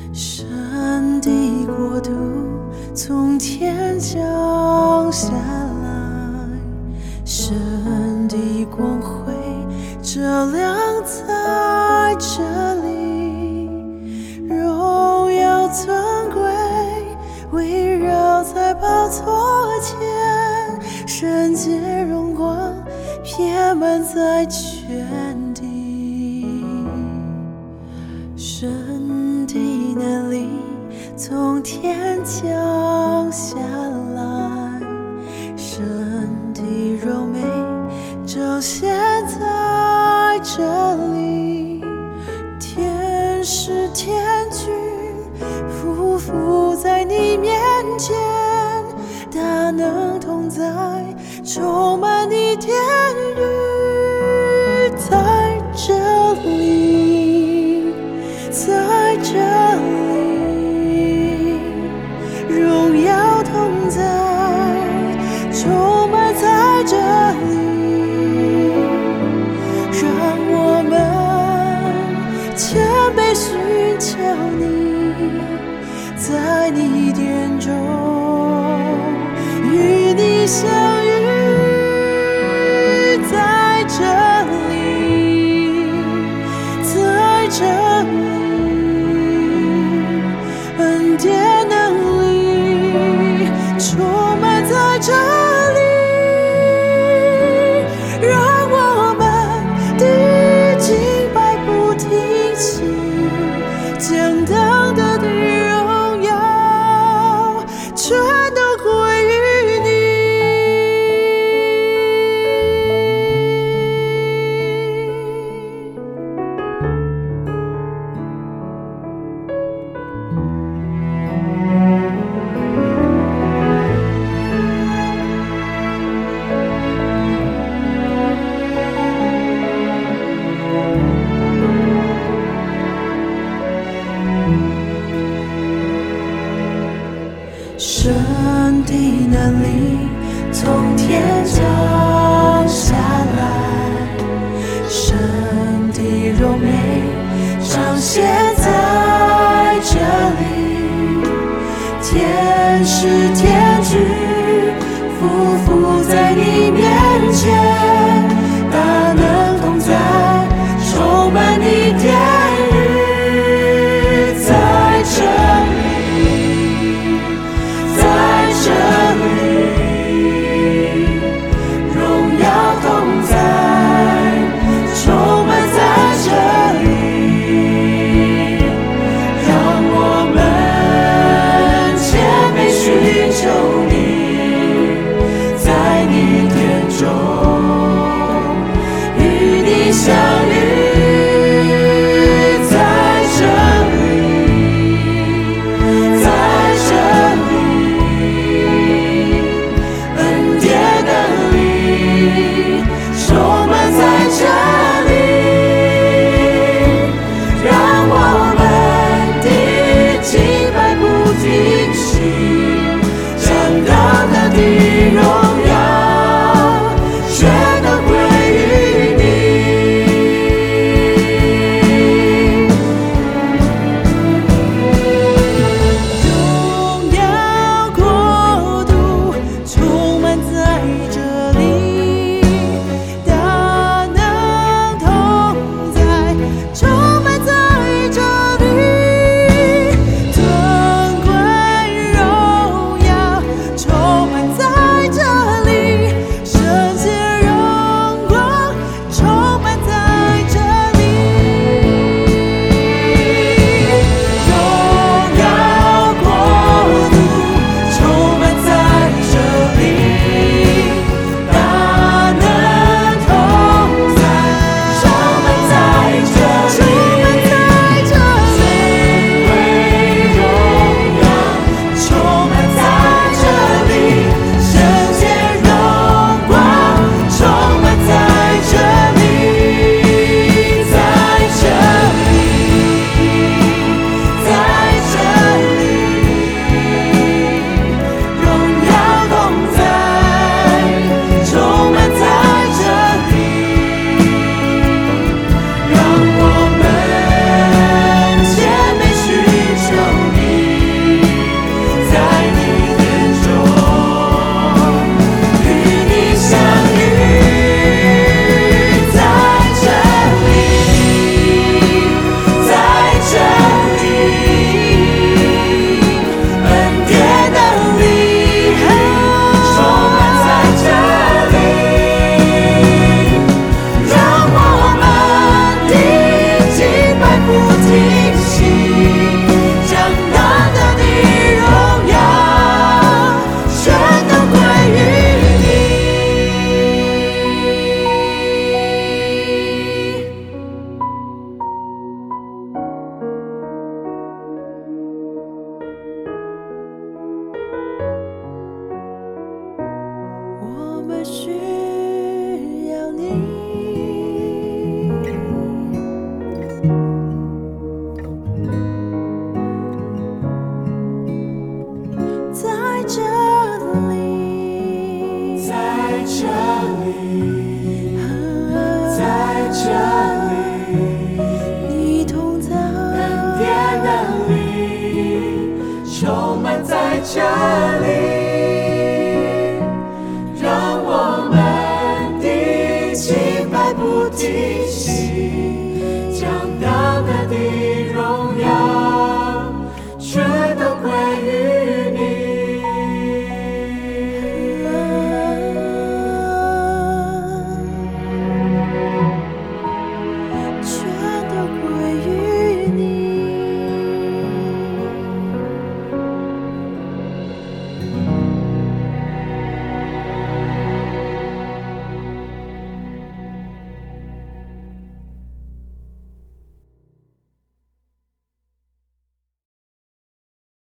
神的国度从天降下来，神的光辉照亮在这里，荣耀尊贵围绕在宝座前，圣洁荣光遍满在全地，神的能力从天降下来，神的荣美彰显在这里，天使天军匍匐在你面前，大能同在充满你殿宇，在这里，在这里，荣耀同在充满在这里，让我们谦卑寻求你，在你殿中与你相遇，在这里，在这里，恩典能力充满在这里，让我们的敬拜不停息，将当得的荣耀全都归于你。神的能力从天降下来，神的荣美彰显